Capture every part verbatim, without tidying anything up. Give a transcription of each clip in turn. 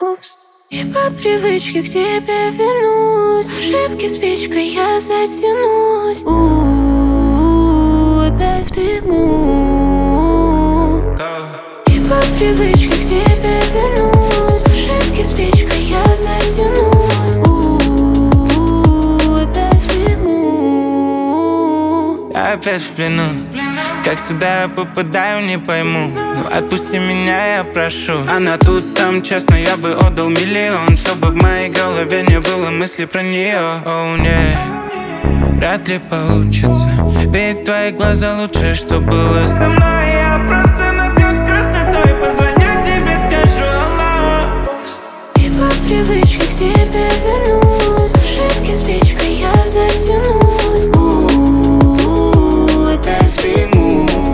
Упс. И по привычке к тебе вернусь. Ошибки спичкой я затянусь. У-у-у, опять в дыму. И по привычке к тебе вернусь. Ошибки спичкой я затянусь. У-у-у, опять в дыму. Я опять в плену. Как сюда я попадаю, не пойму. Ну отпусти меня, я прошу. Она тут, там, честно, я бы отдал миллион, чтобы в моей голове не было мысли про нее. Оу, нет, вряд ли получится. Ведь твои глаза лучше, что было со мной. Я просто напьюсь красотой, позвоню тебе, скажу алло. И по привычке к тебе вернусь. Ошибки спичкой я затянусь. У-у-у, опять в дыму.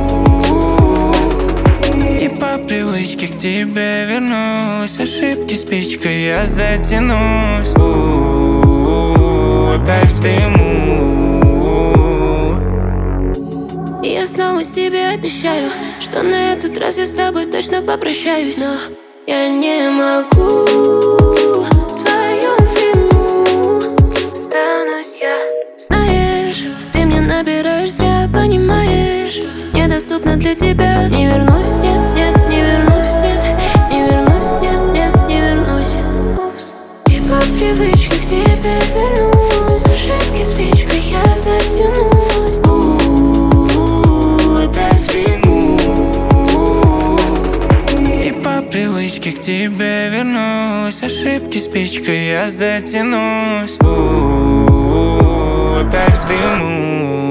И по привычке к тебе вернусь. Ошибки спичкой я затянусь. У-у-у, опять в дыму. И я снова себе обещаю, что на этот раз я с тобой точно попрощаюсь. Но я не могу в твоем дыму. Останусь я. Знаешь, ты мне набираешь зря, понимаешь? Недоступно для тебя. Не вернусь, нет, нет, не вернусь, нет. Не вернусь, нет, нет, не вернусь. Упс. И по привычке к тебе вернусь. Ошибки спичкой я затянусь. У-у-у, опять в дыму. И по привычке к тебе вернусь. Ошибки спичкой я затянусь. У-у-у, опять в дыму.